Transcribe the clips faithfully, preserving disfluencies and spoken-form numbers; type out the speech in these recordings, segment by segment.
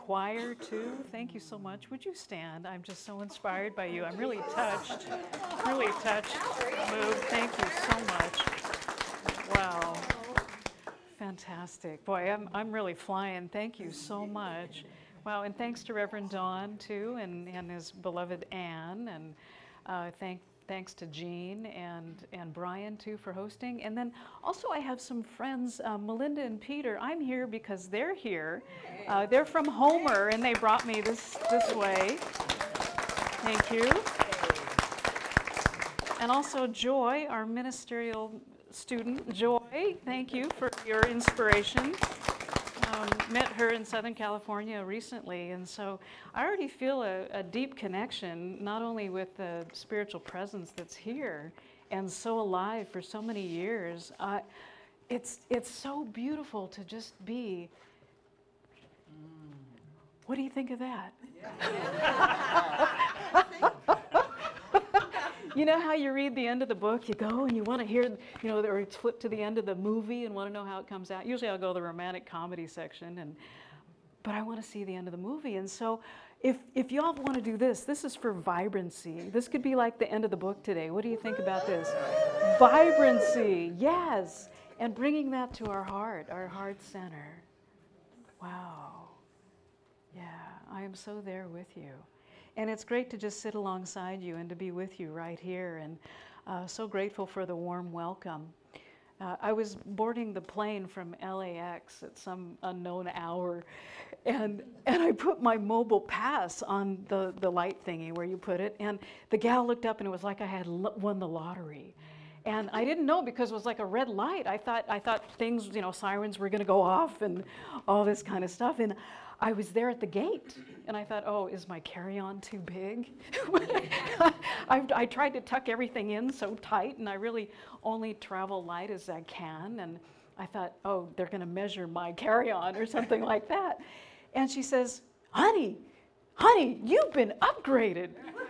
choir too. Thank you so much. Would you stand? I'm just so inspired by you. I'm really touched, really touched, moved. Thank you so much. Wow. Fantastic. Boy, I'm, I'm really flying. Thank you so much. Wow, and thanks to Reverend Don too, and, and his beloved Anne, and uh, thank Thanks to Jean and, and Brian, too, for hosting. And then also I have some friends, uh, Melinda and Peter. I'm here because they're here. Uh, they're from Homer, and they brought me this, this way. Thank you. And also Joy, our ministerial student. Joy, thank you for your inspiration. Um, met her in Southern California recently, and so I already feel a, a deep connection, not only with the spiritual presence that's here and so alive for so many years. Uh, it's it's so beautiful to just be. What do you think of that? You know how you read the end of the book, you go and you want to hear, you know, or flip to the end of the movie and want to know how it comes out. Usually I'll go to the romantic comedy section, and but I want to see the end of the movie. And so if if y'all want to do this, this is for vibrancy. This could be like the end of the book today. What do you think about this? Vibrancy, yes. And bringing that to our heart, our heart center. Wow. Yeah, I am so there with you. And it's great to just sit alongside you and to be with you right here, and uh, so grateful for the warm welcome. Uh, I was boarding the plane from L A X at some unknown hour, and and I put my mobile pass on the, the light thingy where you put it, and the gal looked up and it was like I had l- won the lottery. And I didn't know because it was like a red light. I thought I thought things, you know, sirens were going to go off and all this kind of stuff. And I was there at the gate, and I thought, oh, is my carry-on too big? I, I tried to tuck everything in so tight, and I really only travel light as I can. And I thought, oh, they're going to measure my carry-on or something like that. And she says, honey, honey, you've been upgraded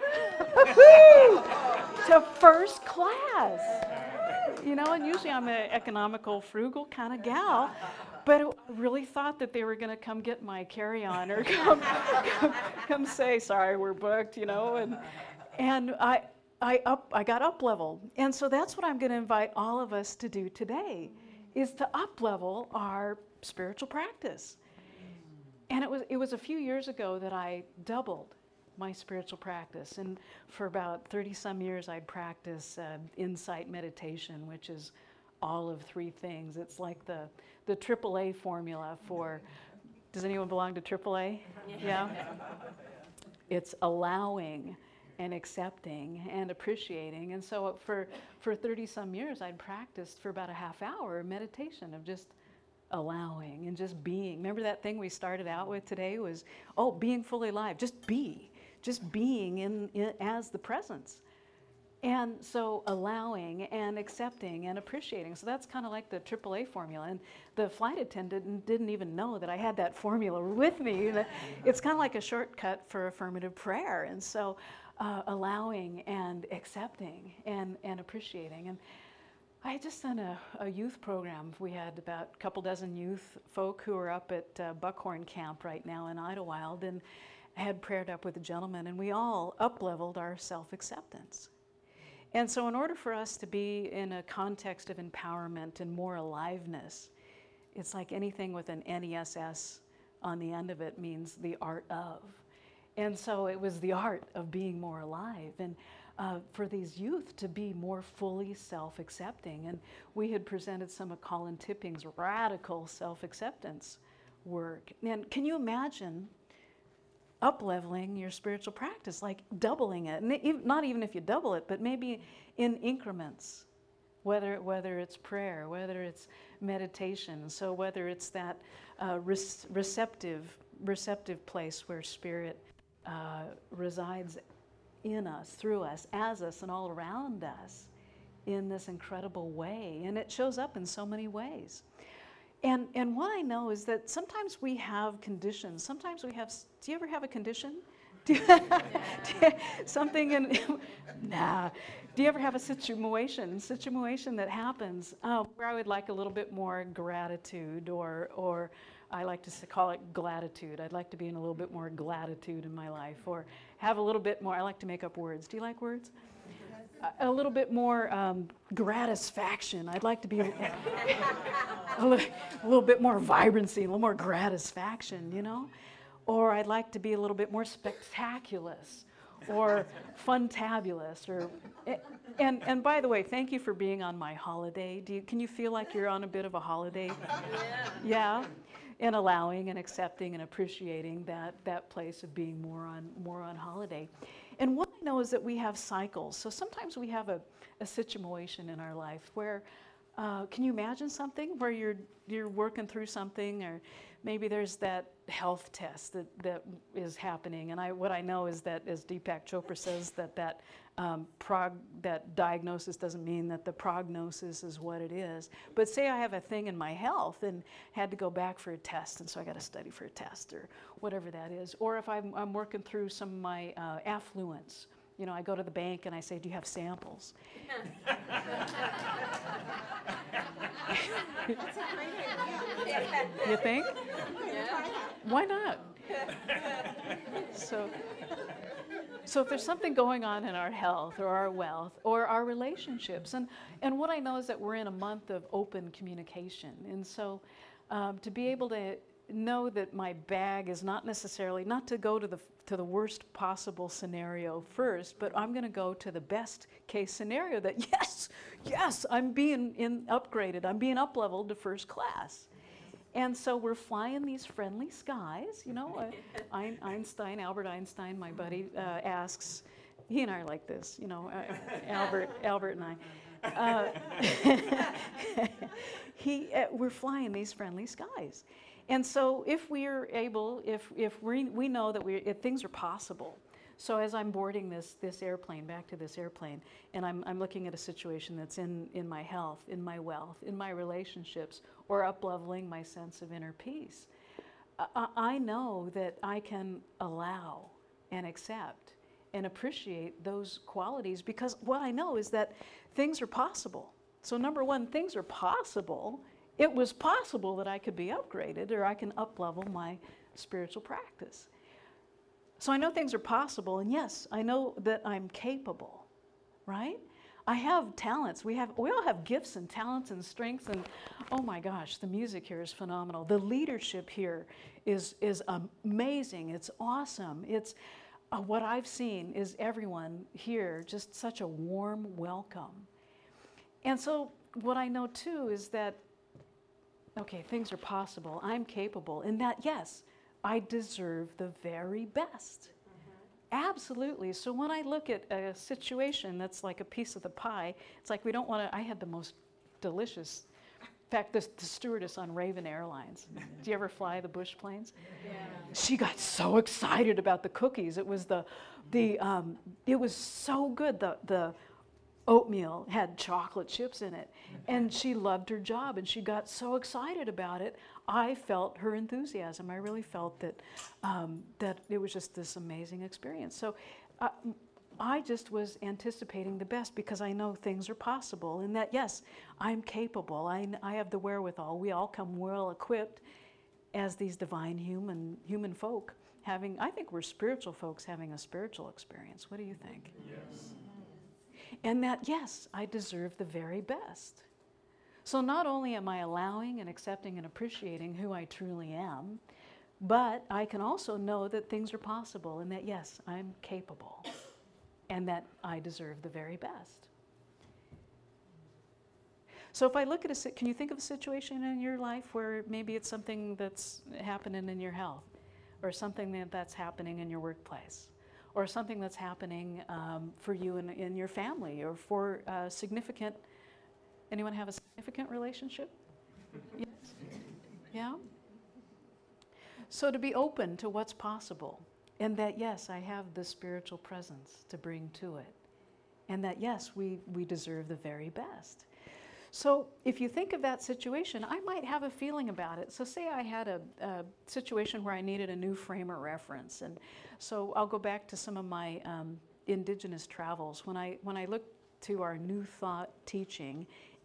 to first class. You know, and usually I'm an economical, frugal kind of gal. But I really thought that they were going to come get my carry-on or come, come, come say, sorry, we're booked, you know. And and I I up I got up leveled. And so that's what I'm going to invite all of us to do today, is to up level our spiritual practice. And it was it was a few years ago that I doubled my spiritual practice. And for about thirty some years, I'd practice uh, insight meditation, which is all of three things. It's like the the triple A formula for, does anyone belong to triple A? Yeah? It's allowing and accepting and appreciating. And so for for thirty some years, I'd practiced for about a half hour meditation of just allowing and just being. Remember that thing we started out with today was, oh, being fully alive, just be, just being in, in as the presence. And so allowing and accepting and appreciating. So that's kind of like the triple A formula. And the flight attendant didn't even know that I had that formula with me. It's kind of like a shortcut for affirmative prayer. And so uh, allowing and accepting and, and appreciating. And I had just done a, a youth program. We had about a couple dozen youth folk who are up at uh, Buckhorn Camp right now in Idlewild. And I had prayed up with a gentleman, and we all up-leveled our self-acceptance. And so in order for us to be in a context of empowerment and more aliveness, it's like anything with an N E S S on the end of it means the art of. And so it was the art of being more alive, and uh, for these youth to be more fully self-accepting. And we had presented some of Colin Tipping's radical self-acceptance work. And can you imagine up-leveling your spiritual practice, like doubling it, and not even if you double it, but maybe in increments, whether whether it's prayer, whether it's meditation, so whether it's that uh, re- receptive receptive place where Spirit uh, resides in us, through us, as us, and all around us in this incredible way, and it shows up in so many ways. And and what I know is that sometimes we have conditions. Sometimes we have, do you ever have a condition? Do you, do you, something in, nah. Do you ever have a situation, situation that happens uh, where I would like a little bit more gratitude or or I like to s- call it gratitude. I'd like to be in a little bit more gratitude in my life, or have a little bit more. I like to make up words. Do you like words? A, a little bit more um, gratisfaction. I'd like to be a, a, little, a little bit more vibrancy, a little more gratisfaction, you know? Or I'd like to be a little bit more spectaculous, or funtabulous, or and and by the way, thank you for being on my holiday. Do you, can you feel like you're on a bit of a holiday? Yeah. Yeah, and allowing and accepting and appreciating that that place of being more on more on holiday. And what I know is that we have cycles. So sometimes we have a, a situation in our life where, uh, can you imagine something where you're you're working through something, or maybe there's that health test that, that is happening. And I, what I know is that, as Deepak Chopra says, that that, um, prog, that diagnosis doesn't mean that the prognosis is what it is. But say I have a thing in my health and had to go back for a test, and so I got to study for a test or whatever that is. Or if I'm, I'm working through some of my uh, affluence, you know, I go to the bank and I say, do you have samples? You think? Yeah. Why not? So, so if there's something going on in our health or our wealth or our relationships, and, and what I know is that we're in a month of open communication. And so um, to be able to know that my bag is not necessarily, not to go to the to the worst possible scenario first, but I'm going to go to the best case scenario that yes, yes, I'm being in upgraded, I'm being up leveled to first class. And so we're flying these friendly skies, you know. Uh, Einstein, Albert Einstein, my buddy, uh, asks, he and I are like this, you know, uh, Albert, Albert and I. Uh, he, uh, we're flying these friendly skies. And so if we're able, if, if we, we know that we, if things are possible. So as I'm boarding this, this airplane, back to this airplane, and I'm, I'm looking at a situation that's in, in my health, in my wealth, in my relationships, or up-leveling my sense of inner peace, I, I know that I can allow and accept and appreciate those qualities, because what I know is that things are possible. So number one, things are possible. It was possible that I could be upgraded, or I can up-level my spiritual practice. So I know things are possible, and yes, I know that I'm capable, right? I have talents. We have, we all have gifts and talents and strengths, and oh my gosh, the music here is phenomenal. The leadership here is, is amazing. It's awesome. It's, uh, what I've seen is everyone here, just such a warm welcome. And so what I know too is that, okay, things are possible. I'm capable, and that, yes, I deserve the very best. Mm-hmm. Absolutely. So when I look at a situation that's like a piece of the pie, it's like we don't want to, I had the most delicious, in fact, the, the stewardess on Raven Airlines. Do you ever fly the bush planes? Yeah. She got so excited about the cookies. It was the, the, um, it was so good. The, the oatmeal had chocolate chips in it, and she loved her job, and she got so excited about it. I felt her enthusiasm. I really felt that um, that it was just this amazing experience. So uh, I just was anticipating the best, because I know things are possible, and that yes, I'm capable. I, I have the wherewithal. We all come well equipped as these divine human human folk, having, I think we're spiritual folks having a spiritual experience. What do you think? Yes. And that, yes, I deserve the very best. So not only am I allowing and accepting and appreciating who I truly am, but I can also know that things are possible, and that, yes, I'm capable, and that I deserve the very best. So if I look at a, can you think of a situation in your life where maybe it's something that's happening in your health, or something that, that's happening in your workplace, or something that's happening um, for you in, in your family, or for uh, significant, anyone have a significant relationship? Yes? Yeah? So to be open to what's possible, and that yes, I have the spiritual presence to bring to it, and that yes, we, we deserve the very best. So if you think of that situation, I might have a feeling about it. So say I had a, a situation where I needed a new frame of reference, and so I'll go back to some of my um, indigenous travels. When I when I look to our New Thought teaching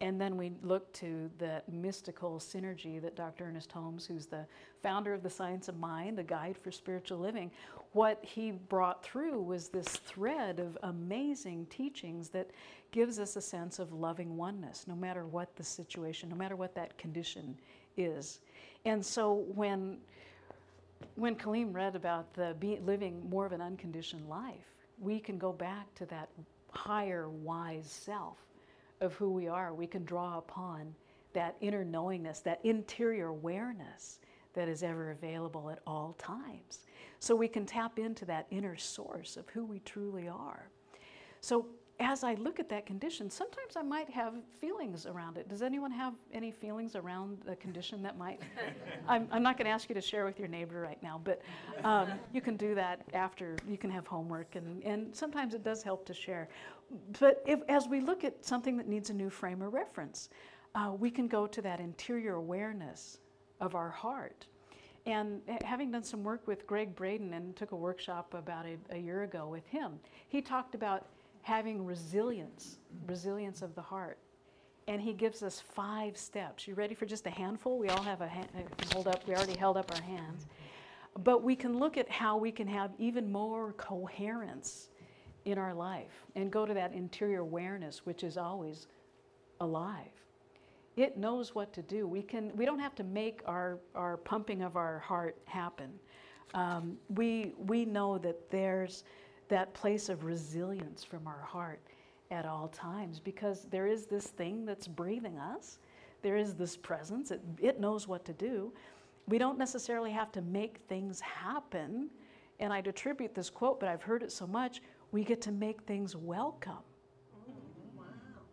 And then we look to the mystical synergy that Doctor Ernest Holmes, who's the founder of the Science of Mind, a guide for spiritual living, what he brought through was this thread of amazing teachings that gives us a sense of loving oneness, no matter what the situation, no matter what that condition is. And so when, when Kaleem read about the be, living more of an unconditioned life, we can go back to that higher, wise self of who we are. We can draw upon that inner knowingness, that interior awareness that is ever available at all times. So we can tap into that inner source of who we truly are. So as I look at that condition, sometimes I might have feelings around it. Does anyone have any feelings around the condition that might? I'm, I'm not going to ask you to share with your neighbor right now, but um, you can do that after. You can have homework, and, and sometimes it does help to share. But if, as we look at something that needs a new frame of reference, uh, we can go to that interior awareness of our heart. And having done some work with Greg Braden and took a workshop about a, a year ago with him, he talked about having resilience, resilience of the heart. And he gives us five steps. You ready for just a handful? We all have a hand, hold up, we already held up our hands. But we can look at how we can have even more coherence in our life and go to that interior awareness, which is always alive. It knows what to do. We can. We don't have to make our, our pumping of our heart happen. Um, we, we know that there's that place of resilience from our heart at all times, because there is this thing that's breathing us. There is this presence. It, it knows what to do. We don't necessarily have to make things happen. And I'd attribute this quote, but I've heard it so much, we get to make things welcome. Wow.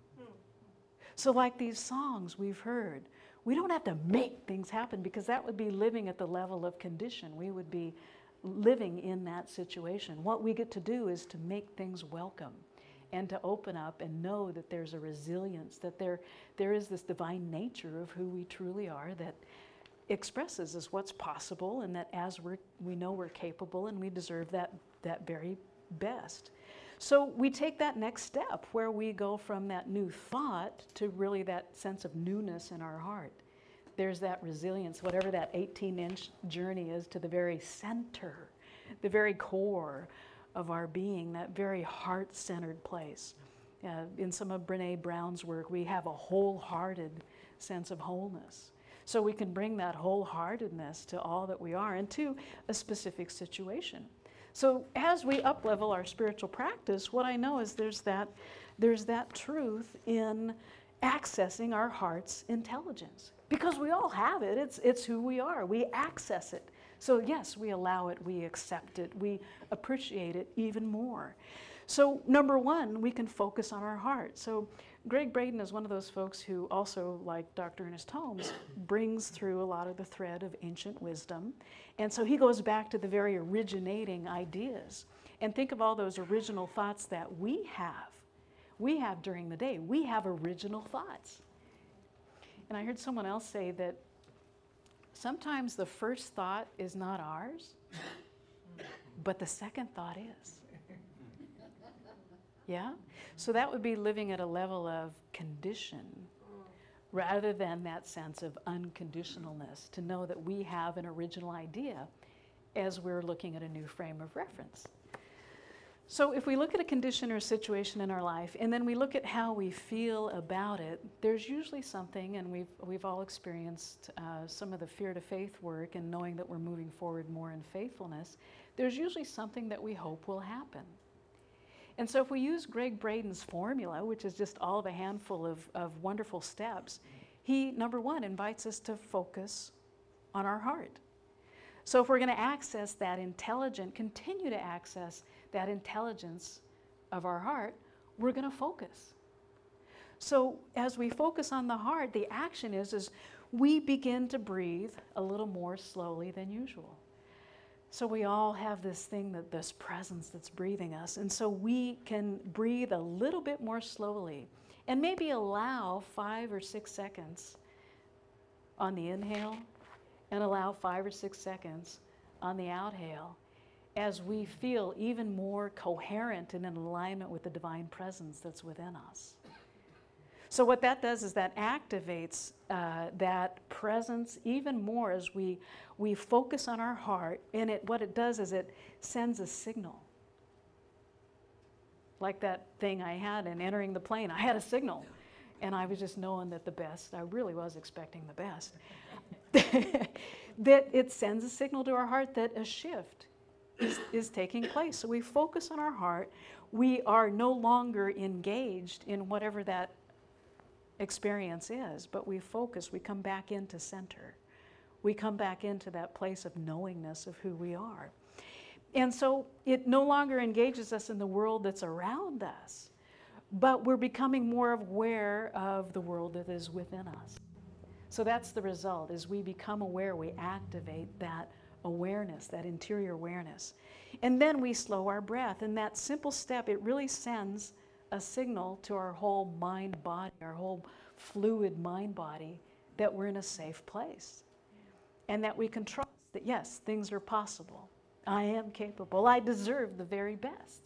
So like these songs we've heard, we don't have to make things happen, because that would be living at the level of condition. We would be living in that situation. What we get to do is to make things welcome and to open up and know that there's a resilience, that there, there is this divine nature of who we truly are that expresses as what's possible, and that as we're, we know we're capable and we deserve that, that very best. So we take that next step where we go from that new thought to really that sense of newness in our heart. There's that resilience, whatever that eighteen inch journey is, to the very center, the very core of our being, that very heart-centered place. Uh, in some of Brene Brown's work, we have a wholehearted sense of wholeness. So we can bring that wholeheartedness to all that we are and to a specific situation. So as we up-level our spiritual practice, what I know is there's that, there's that truth in accessing our heart's intelligence. Because we all have it. It's, it's who we are. We access it. So yes, we allow it, we accept it, we appreciate it even more. So number one, we can focus on our heart. So Greg Braden is one of those folks who also, like Doctor Ernest Holmes, brings through a lot of the thread of ancient wisdom. And so he goes back to the very originating ideas. And think of all those original thoughts that we have. We have during the day. We have original thoughts. And I heard someone else say that sometimes the first thought is not ours, but the second thought is. Yeah? So that would be living at a level of condition rather than that sense of unconditionalness, to know that we have an original idea as we're looking at a new frame of reference. So if we look at a condition or a situation in our life, and then we look at how we feel about it, there's usually something, and we've, we've all experienced uh, some of the fear to faith work and knowing that we're moving forward more in faithfulness, there's usually something that we hope will happen. And so if we use Greg Braden's formula, which is just all of a handful of, of wonderful steps, he, number one, invites us to focus on our heart. So if we're going to access that intelligent, continue to access that intelligence of our heart, we're going to focus. So as we focus on the heart, the action is, is we begin to breathe a little more slowly than usual. So we all have this thing, that this presence that's breathing us, and so we can breathe a little bit more slowly and maybe allow five or six seconds on the inhale and allow five or six seconds on the outhale as we feel even more coherent and in alignment with the divine presence that's within us. So what that does is that activates uh, that presence even more as we we focus on our heart, and it what it does is it sends a signal. Like that thing I had in entering the plane, I had a signal, and I was just knowing that the best, I really was expecting the best, that it sends a signal to our heart that a shift is, is taking place. So we focus on our heart. We are no longer engaged in whatever that experience is, but we focus, we come back into center. We come back into that place of knowingness of who we are. And so it no longer engages us in the world that's around us, but we're becoming more aware of the world that is within us. So that's the result, is we become aware, we activate that awareness, that interior awareness. And then we slow our breath. And that simple step, it really sends a signal to our whole mind body, our whole fluid mind body, that we're in a safe place. And that we can trust that, yes, things are possible. I am capable. I deserve the very best.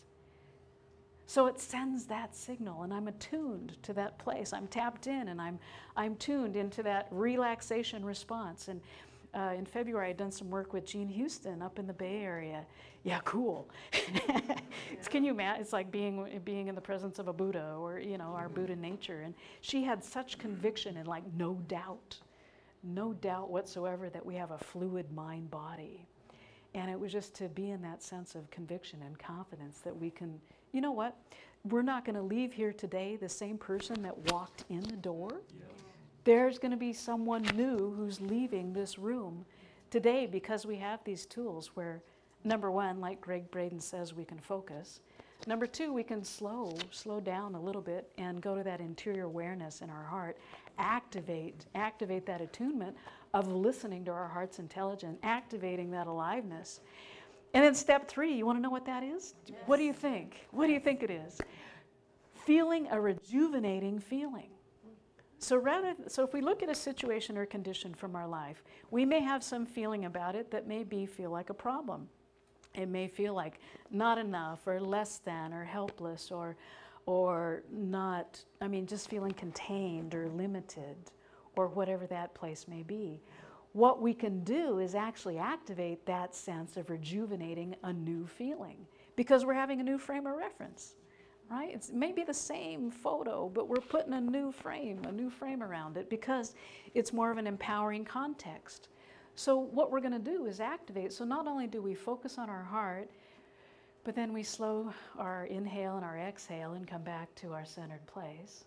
So it sends that signal, and I'm attuned to that place. I'm tapped in, and I'm I'm tuned into that relaxation response. And uh, in February, I'd done some work with Jean Houston up in the Bay Area. Yeah, cool. it's, can you imagine? It's like being being in the presence of a Buddha, or you know, our Buddha nature. And she had such conviction and like no doubt, no doubt whatsoever that we have a fluid mind body. And it was just to be in that sense of conviction and confidence that we can, you know what? We're not going to leave here today the same person that walked in the door. Yeah. There's going to be someone new who's leaving this room today because we have these tools where, number one, like Greg Braden says, we can focus. Number two, we can slow, slow down a little bit and go to that interior awareness in our heart, activate, activate that attunement of listening to our heart's intelligence, activating that aliveness. And then step three, you want to know what that is? Yes. What do you think? What do you think it is? Feeling a rejuvenating feeling. So rather, so if we look at a situation or condition from our life, we may have some feeling about it that may be feel like a problem. It may feel like not enough or less than or helpless or or not, I mean, just feeling contained or limited or whatever that place may be. What we can do is actually activate that sense of rejuvenating a new feeling because we're having a new frame of reference, right? It's maybe the same photo, but we're putting a new frame, a new frame around it because it's more of an empowering context. So what we're going to do is activate. So not only do we focus on our heart, but then we slow our inhale and our exhale and come back to our centered place.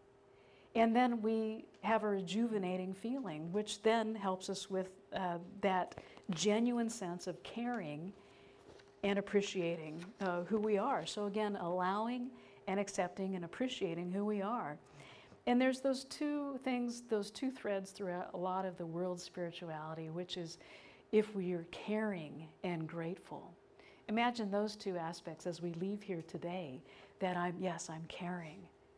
And then we have a rejuvenating feeling, which then helps us with uh, that genuine sense of caring and appreciating uh, who we are. So again, allowing and accepting and appreciating who we are. And there's those two things, those two threads throughout a lot of the world's spirituality, which is if we are caring and grateful. Imagine those two aspects as we leave here today, that I'm, yes, I'm caring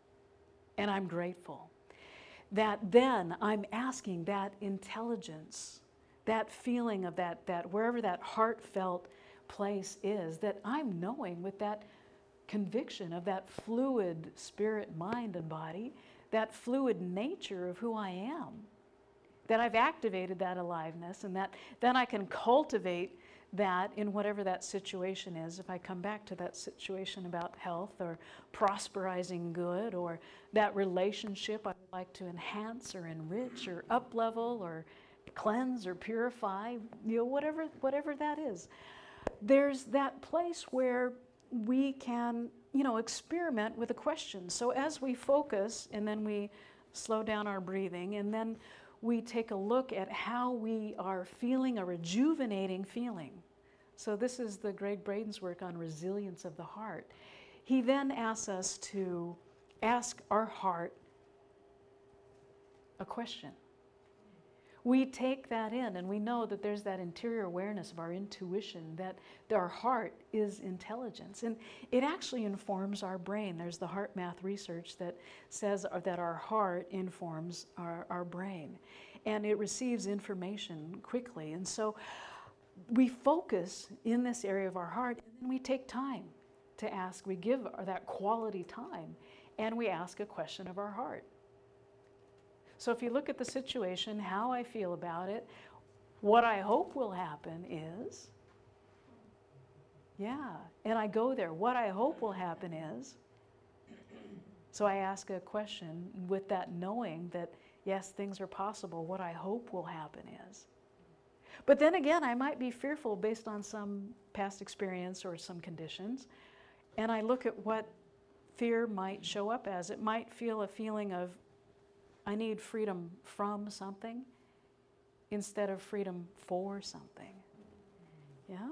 and I'm grateful. That then I'm asking that intelligence, that feeling of that, that wherever that heartfelt place is, that I'm knowing with that conviction of that fluid spirit, mind, and body, that fluid nature of who I am, that I've activated that aliveness, and that then I can cultivate that in whatever that situation is. If I come back to that situation about health or prosperizing good or that relationship I would like to enhance or enrich or up-level or cleanse or purify, you know, whatever, whatever that is. There's that place where we can, you know, experiment with a question. So as we focus and then we slow down our breathing and then we take a look at how we are feeling a rejuvenating feeling. So this is the Greg Braden's work on resilience of the heart. He then asks us to ask our heart a question. We take that in and we know that there's that interior awareness of our intuition, that our heart is intelligence. And it actually informs our brain. There's the heart math research that says that our heart informs our, our brain. And it receives information quickly. And so we focus in this area of our heart, and then we take time to ask. We give that quality time, and we ask a question of our heart. So if you look at the situation, how I feel about it, what I hope will happen is, yeah, and I go there. What I hope will happen is, so I ask a question with that knowing that, yes, things are possible. What I hope will happen is. But then again, I might be fearful based on some past experience or some conditions, and I look at what fear might show up as. It might feel a feeling of, I need freedom from something instead of freedom for something. Yeah?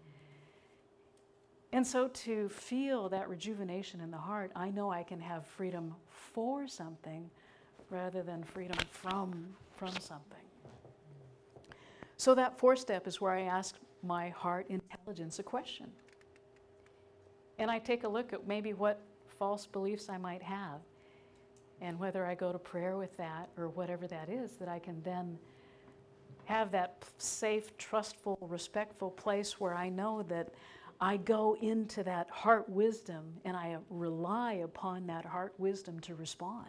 And so to feel that rejuvenation in the heart, I know I can have freedom for something rather than freedom from, from something. So that fourth step is where I ask my heart intelligence a question. And I take a look at maybe what false beliefs I might have, and whether I go to prayer with that or whatever that is, that I can then have that safe, trustful, respectful place where I know that I go into that heart wisdom and I rely upon that heart wisdom to respond.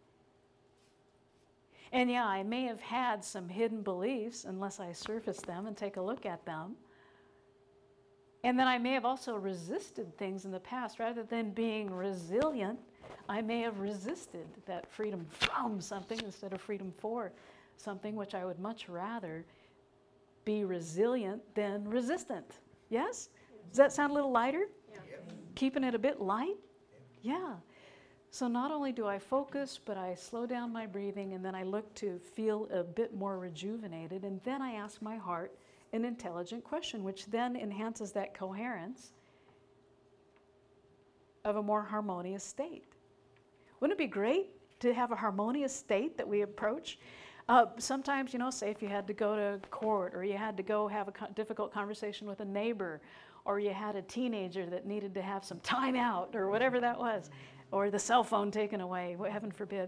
And yeah, I may have had some hidden beliefs unless I surface them and take a look at them. And then I may have also resisted things in the past. Rather than being resilient, I may have resisted that freedom from something instead of freedom for something, which I would much rather be resilient than resistant. Yes? Does that sound a little lighter? Yeah. Keeping it a bit light? Yeah. So not only do I focus, but I slow down my breathing, and then I look to feel a bit more rejuvenated, and then I ask my heart an intelligent question, which then enhances that coherence of a more harmonious state. Wouldn't it be great to have a harmonious state that we approach? Uh, sometimes, you know, say if you had to go to court, or you had to go have a co- difficult conversation with a neighbor, or you had a teenager that needed to have some time out, or whatever that was, or the cell phone taken away, heaven forbid.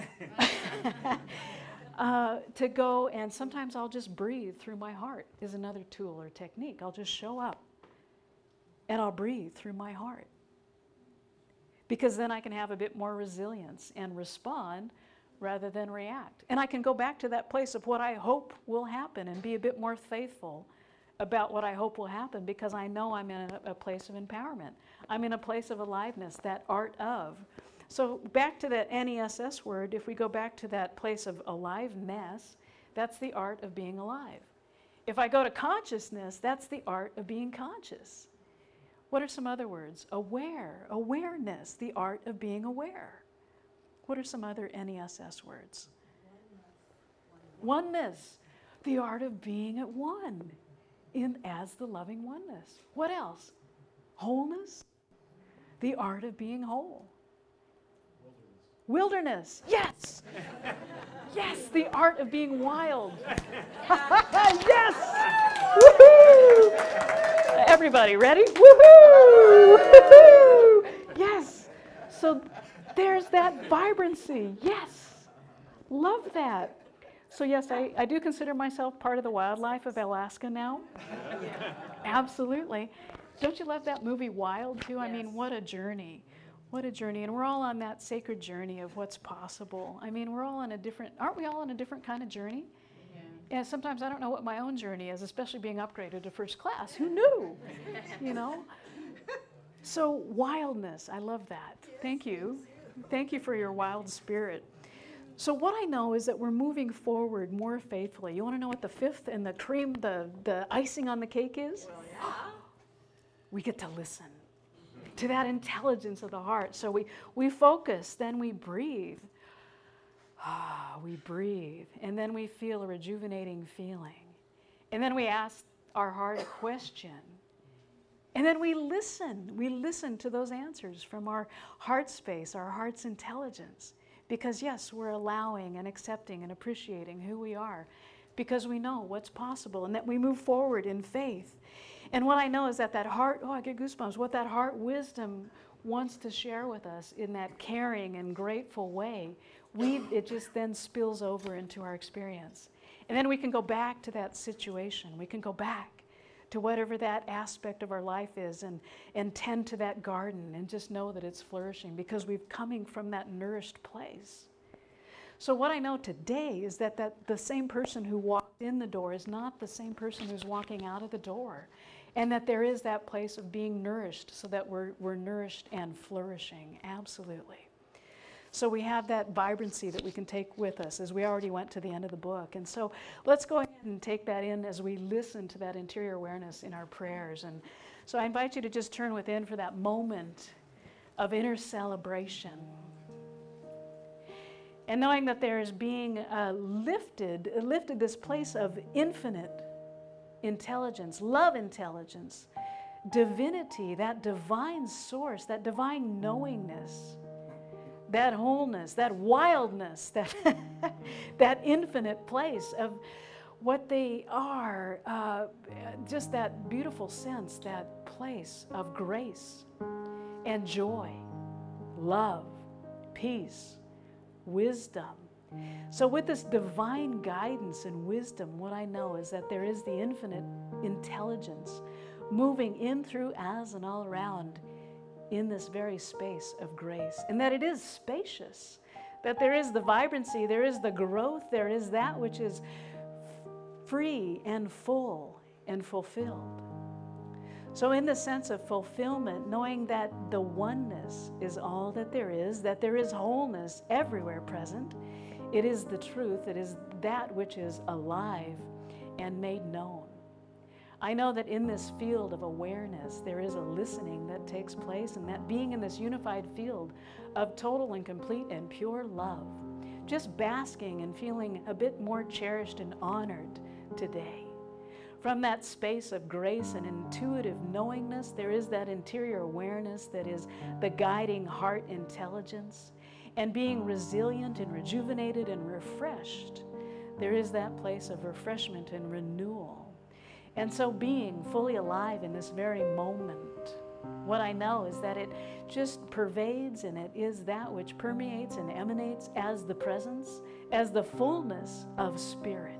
uh, to go, and sometimes I'll just breathe through my heart is another tool or technique. I'll just show up, and I'll breathe through my heart. Because then I can have a bit more resilience and respond rather than react. And I can go back to that place of what I hope will happen and be a bit more faithful about what I hope will happen, because I know I'm in a, a place of empowerment. I'm in a place of aliveness, that art of. So back to that N E S S word, if we go back to that place of aliveness, that's the art of being alive. If I go to consciousness, that's the art of being conscious. What are some other words? Aware, awareness, the art of being aware. What are some other N E S S words? Oneness, oneness, the art of being at one. In as the loving oneness. What else? Wholeness, the art of being whole. Wilderness, Wilderness. Yes! Yes, the art of being wild. Yes! Woohoo! Everybody ready? Woohoo! Woohoo! Yes. So there's that vibrancy. Yes. Love that. So yes, I, I do consider myself part of the wildlife of Alaska now. Absolutely. Don't you love that movie Wild too? Yes. I mean, what a journey. What a journey. And we're all on that sacred journey of what's possible. I mean, we're all on a different, aren't we all on a different kind of journey? Yeah. And sometimes I don't know what my own journey is, especially being upgraded to first class. Who knew? You know? So wildness, I love that. Thank you. Thank you for your wild spirit. So what I know is that we're moving forward more faithfully. You want to know what the fifth and the cream, the, the icing on the cake is? Well, yeah. We get to listen to that intelligence of the heart. So we, we focus, then we breathe. Ah, we breathe, and then we feel a rejuvenating feeling. And then we ask our heart a question. And then we listen. We listen to those answers from our heart space, our heart's intelligence. Because yes, we're allowing and accepting and appreciating who we are, because we know what's possible and that we move forward in faith. And what I know is that that heart, oh, I get goosebumps, what that heart wisdom wants to share with us in that caring and grateful way, we it just then spills over into our experience. And then we can go back to that situation. We can go back to whatever that aspect of our life is, and, and tend to that garden and just know that it's flourishing because we're coming from that nourished place. So what I know today is that, that the same person who walked in the door is not the same person who's walking out of the door. And that there is that place of being nourished so that we're, we're nourished and flourishing. Absolutely. So we have that vibrancy that we can take with us as we already went to the end of the book. And so let's go ahead and take that in as we listen to that interior awareness in our prayers. And so I invite you to just turn within for that moment of inner celebration. And knowing that there is being uh, lifted, lifted this place of infinite intelligence, love intelligence, divinity, that divine source, that divine knowingness, that wholeness, that wildness, that, that infinite place of what they are, uh, just that beautiful sense, that place of grace and joy, love, peace, wisdom. So with this divine guidance and wisdom, what I know is that there is the infinite intelligence moving in, through, as, and all around in this very space of grace. And that it is spacious, that there is the vibrancy, there is the growth, there is that which is free and full and fulfilled. So in the sense of fulfillment, knowing that the oneness is all that there is, that there is wholeness everywhere present, it is the truth, it is that which is alive and made known. I know that in this field of awareness, there is a listening that takes place, and that being in this unified field of total and complete and pure love, just basking and feeling a bit more cherished and honored today. From that space of grace and intuitive knowingness, there is that interior awareness that is the guiding heart intelligence. And being resilient and rejuvenated and refreshed, there is that place of refreshment and renewal. And so being fully alive in this very moment, what I know is that it just pervades, and it is that which permeates and emanates as the presence, as the fullness of spirit.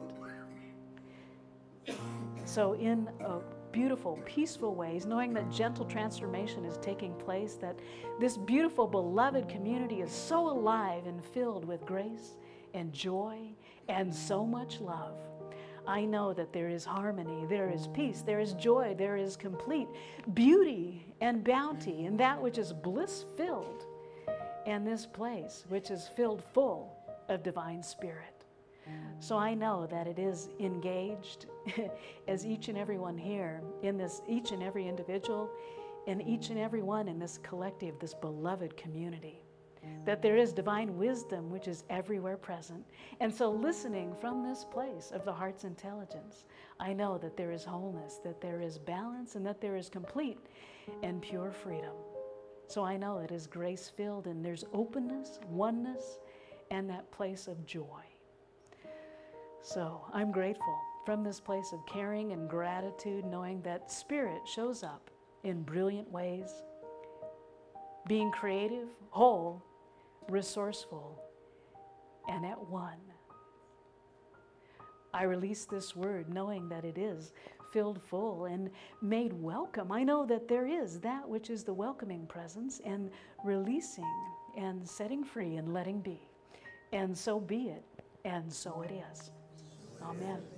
So in a beautiful, peaceful ways, knowing that gentle transformation is taking place, that this beautiful, beloved community is so alive and filled with grace and joy and so much love. I know that there is harmony, there is peace, there is joy, there is complete beauty and bounty, and that which is bliss-filled, and this place which is filled full of divine spirit. So I know that it is engaged as each and every one here in this, each and every individual, and each and every one in this collective, this beloved community, that there is divine wisdom which is everywhere present. And so listening from this place of the heart's intelligence, I know that there is wholeness, that there is balance, and that there is complete and pure freedom. So I know it is grace-filled, and there's openness, oneness, and that place of joy. So I'm grateful from this place of caring and gratitude, knowing that spirit shows up in brilliant ways, being creative, whole, resourceful, and at one. I release this word knowing that it is filled full and made welcome. I know that there is that which is the welcoming presence, and releasing and setting free and letting be. And so be it, and so it is. Amen.